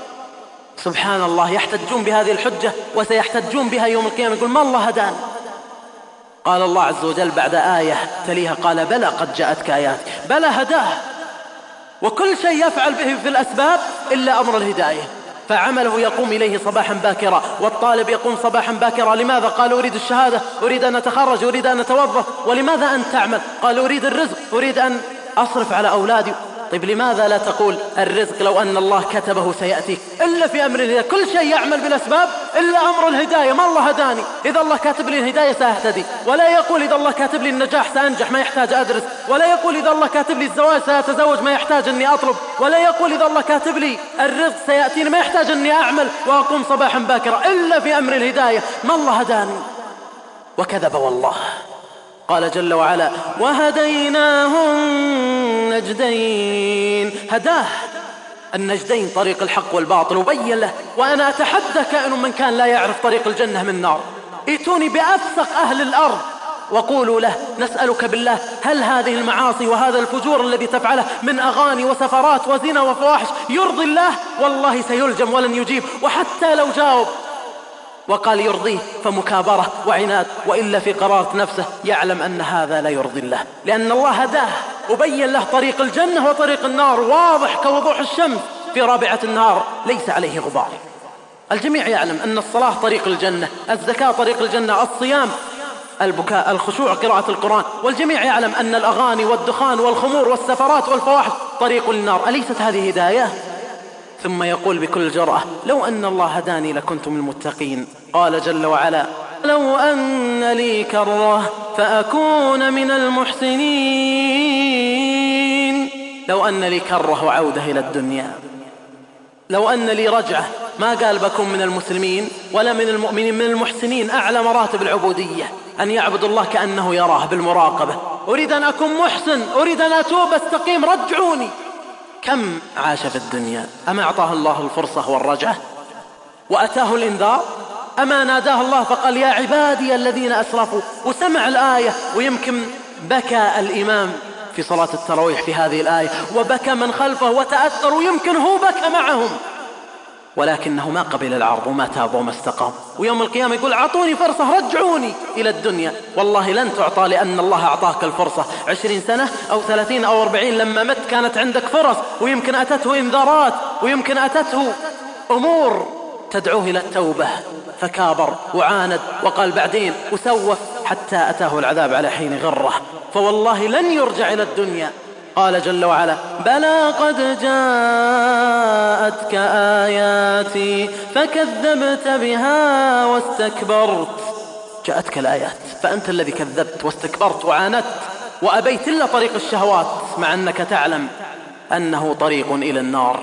سبحان الله، يحتجون بهذه الحجة وسيحتجون بها يوم القيامة، يقول ما الله هداني. قال الله عز وجل بعد آية تليها قال بلى قد جاءتك آياتي، بلى هداه، وكل شيء يفعل به في الأسباب إلا أمر الهداية، فعمله يقوم إليه صباحا باكرا، والطالب يقوم صباحا باكرا. لماذا؟ قال أريد الشهادة، أريد أن أتخرج، أريد أن أتوظف. ولماذا أنت تعمل؟ قال أريد الرزق، أريد أن أصرف على أولادي. طيب لماذا لا تقول الرزق لو أن الله كتبه سيأتي؟ إلا في أمر الهداية، كل شيء يعمل بالأسباب إلا أمر الهداية. ما الله هداني، إذا الله كاتب لي الهداية سأهتدي. ولا يقول إذا الله كاتب لي النجاح سأنجح، ما يحتاج أدرس. ولا يقول إذا الله كاتب لي الزواج سأتزوج، ما يحتاج أني أطلب. ولا يقول إذا الله كاتب لي الرزق سيأتيني، ما يحتاج أني أعمل وأقوم صباحا باكرا، إلا في أمر الهداية. ما الله هداني. وكذب والله. قال جل وعلا وهديناه النجدين، هداه النجدين، طريق الحق والباطل، وبين له. وأنا أتحدى كائن من كان لا يعرف طريق الجنة من النار، ائتوني بأفسق أهل الأرض وقولوا له نسألك بالله هل هذه المعاصي وهذا الفجور الذي تفعله من أغاني وسفرات وزنا وفواحش يرضي الله؟ والله سيلجم ولن يجيب. وحتى لو جاوب وقال يرضيه فمكابرة وعناد، وإلا في قرارة نفسه يعلم أن هذا لا يرضي الله، لأن الله هداه وبين له طريق الجنة وطريق النار واضح كوضوح الشمس في رابعة النهار ليس عليه غبار. الجميع يعلم أن الصلاة طريق الجنة، الزكاة طريق الجنة، الصيام، البكاء، الخشوع، قراءة القرآن. والجميع يعلم أن الأغاني والدخان والخمور والسفرات والفواحش طريق النار. أليست هذه هداية؟ ثم يقول بكل جرأة لو أن الله هداني لكنت من المتقين. قال جل وعلا لو أن لي كرة فأكون من المحسنين. لو أن لي كرة وعودة إلى الدنيا، لو أن لي رجعة، ما قال بكون من المسلمين ولا من المؤمنين، من المحسنين، أعلى مراتب العبودية أن يعبد الله كأنه يراه بالمراقبة. أريد أن أكون محسن، أريد أن أتوب أستقيم، رجعوني. كم عاش في الدنيا؟ أما أعطاه الله الفرصة والرجعة وأتاه الإنذار؟ أما ناداه الله فقال يا عبادي الذين أسرفوا، وسمع الآية، ويمكن بكى الإمام في صلاة التراويح في هذه الآية، وبكى من خلفه وتأثر، ويمكن هو بكى معهم، ولكنه ما قبل العرض وما تاب وما استقام. ويوم القيامة يقول أعطوني فرصة، رجعوني إلى الدنيا. والله لن تعطى، لأن الله أعطاك الفرصة عشرين سنة أو ثلاثين أو أربعين، لما مت كانت عندك فرص، ويمكن أتته إنذارات، ويمكن أتته أمور تدعوه إلى التوبة، فكابر وعاند وقال بعدين وسوف، حتى أتاه العذاب على حين غره. فوالله لن يرجع إلى الدنيا. قال جل وعلا بلى قد جاءتك آياتي فكذبت بها واستكبرت. جاءتك الآيات فأنت الذي كذبت واستكبرت وعاندت وأبيت إلا طريق الشهوات، مع أنك تعلم أنه طريق إلى النار.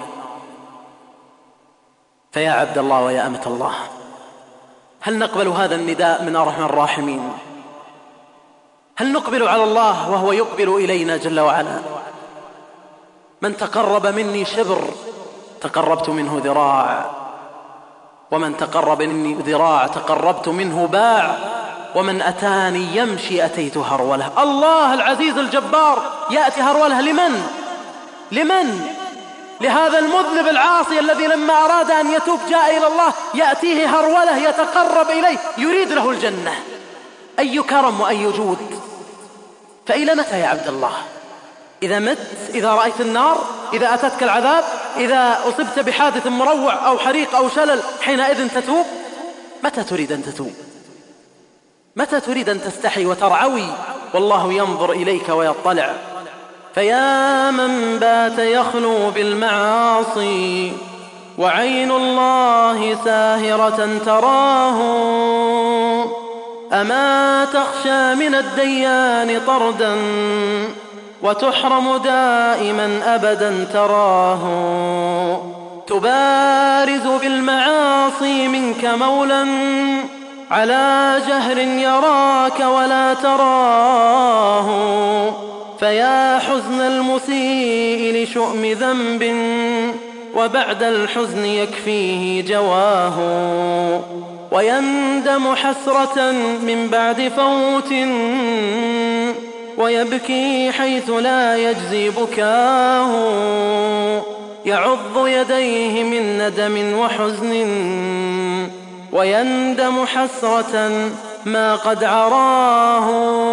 فيا عبد الله ويا أمة الله، هل نقبل هذا النداء من أرحم الراحمين؟ هل نقبل على الله وهو يقبل إلينا جل وعلا؟ من تقرب مني شبر تقربت منه ذراع، ومن تقرب مني ذراع تقربت منه باع، ومن أتاني يمشي أتيت هرولة. الله العزيز الجبار يأتي هرولة لمن؟ لمن؟ لهذا المذنب العاصي الذي لما أراد أن يتوب جاء إلى الله، يأتيه هرولة يتقرب إليه يريد له الجنة. أي كرم وأي جود! فإلى متى يا عبد الله؟ إذا مت، إذا رأيت النار، إذا أتتك العذاب، إذا أصبت بحادث مروع أو حريق أو شلل، حينئذ تتوب؟ متى تريد أن تتوب؟ متى تريد أن تستحي وترعوي والله ينظر إليك ويطلع؟ فيا من بات يخلو بالمعاصي وعين الله ساهرة تراه، أما تخشى من الديان طردا وتحرم دائما أبدا تراه، تبارز بالمعاصي منك مولا على جهر يراك ولا تراه، فيا حزن المسيء لشؤم ذنب وبعد الحزن يكفيه جواه، ويندم حسرة من بعد فوت ويبكي حيث لا يجزي بكاه، يعض يديه من ندم وحزن ويندم حسرة ما قد عراه.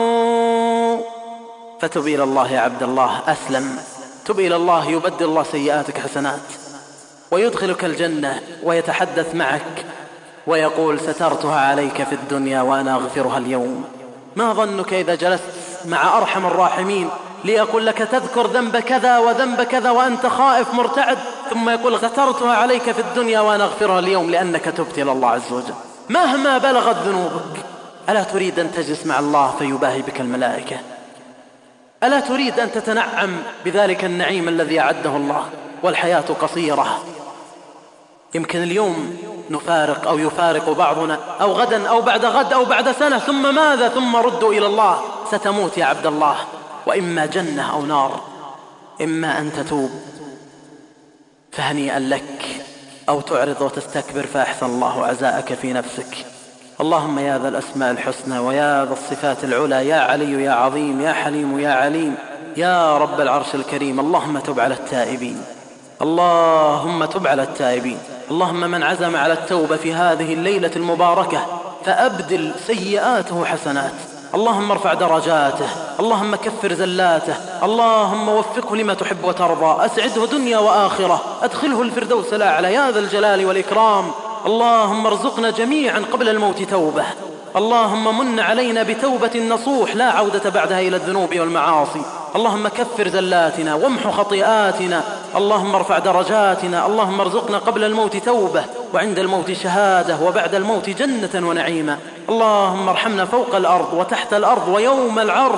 فتب إلى الله يا عبد الله، أسلم، تب إلى الله يبدل الله سيئاتك حسنات ويدخلك الجنة ويتحدث معك ويقول سترتها عليك في الدنيا وأنا أغفرها اليوم. ما ظنك إذا جلست مع أرحم الراحمين ليقول لك تذكر ذنب كذا وذنب كذا وأنت خائف مرتعد، ثم يقول سترتها عليك في الدنيا وأنا أغفرها اليوم لأنك تبت إلى الله عز وجل مهما بلغت ذنوبك؟ ألا تريد أن تجلس مع الله فيباهي بك الملائكة؟ ألا تريد أن تتنعم بذلك النعيم الذي أعده الله؟ والحياة قصيرة، يمكن اليوم نفارق أو يفارق بعضنا، أو غدا أو بعد غد أو بعد سنة، ثم ماذا؟ ثم ردوا إلى الله. ستموت يا عبد الله، وإما جنة أو نار، إما أن تتوب فهنيئا لك، أو تعرض وتستكبر فأحسن الله عزاءك في نفسك. اللهم يا ذا الأسماء الحسنى ويا ذا الصفات العلى، يا علي يا عظيم يا حليم يا عليم يا رب العرش الكريم، اللهم تب على التائبين، اللهم تب على التائبين. اللهم من عزم على التوبة في هذه الليلة المباركة فأبدل سيئاته حسنات، اللهم ارفع درجاته، اللهم كفر زلاته، اللهم وفقه لما تحب وترضى، أسعده دنيا وآخرة، أدخله الفردوس الأعلى يا ذا الجلال والإكرام. اللهم ارزقنا جميعا قبل الموت توبة، اللهم من علينا بتوبة نصوح لا عودة بعدها إلى الذنوب والمعاصي، اللهم كفر زلاتنا وامحو خطيئاتنا، اللهم ارفع درجاتنا، اللهم ارزقنا قبل الموت توبة وعند الموت شهادة وبعد الموت جنة ونعيما. اللهم ارحمنا فوق الأرض وتحت الأرض ويوم العرض،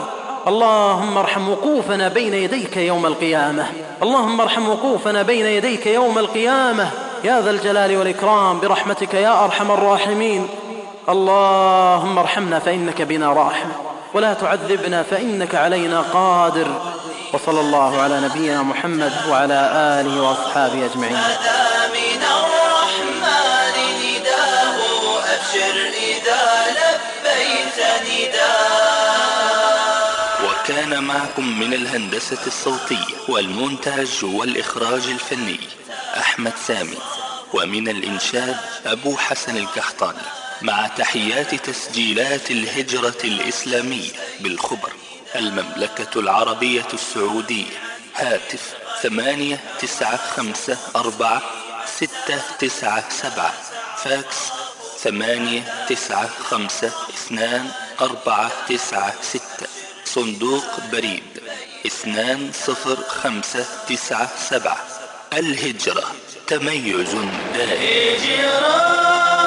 اللهم ارحم وقوفنا بين يديك يوم القيامة. اللهم ارحم وقوفنا بين يديك يوم القيامة يا ذا الجلال والإكرام برحمتك يا أرحم الراحمين. اللهم ارحمنا فإنك بنا راحم، ولا تعذبنا فإنك علينا قادر. وصلى الله على نبينا محمد وعلى آله وأصحابه أجمعين. هذا من الرحمن نداه أبشر إذا لبيت نداه. وكان معكم من الهندسة الصوتية والمونتاج والإخراج الفني أحمد سامي، ومن الإنشاد أبو حسن القحطاني، مع تحيات تسجيلات الهجرة الإسلامية بالخبر، المملكة العربية السعودية. هاتف ثمانية تسعة خمسة أربعة ستة تسعة سبعة، فاكس ثمانية تسعة خمسة اثنان أربعة تسعة ستة، صندوق بريد اثنان صفر خمسة تسعة سبعة. الهجرة تميز دائم.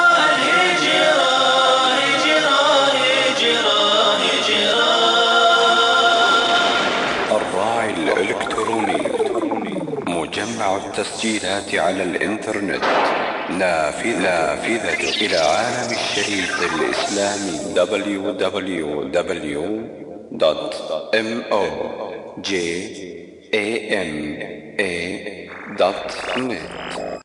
الراعي الإلكتروني مجمع التسجيلات على الإنترنت، نافذة إلى عالم الشريط الإسلامي دبليو دبليو دبليو دوت موجام دوت نت.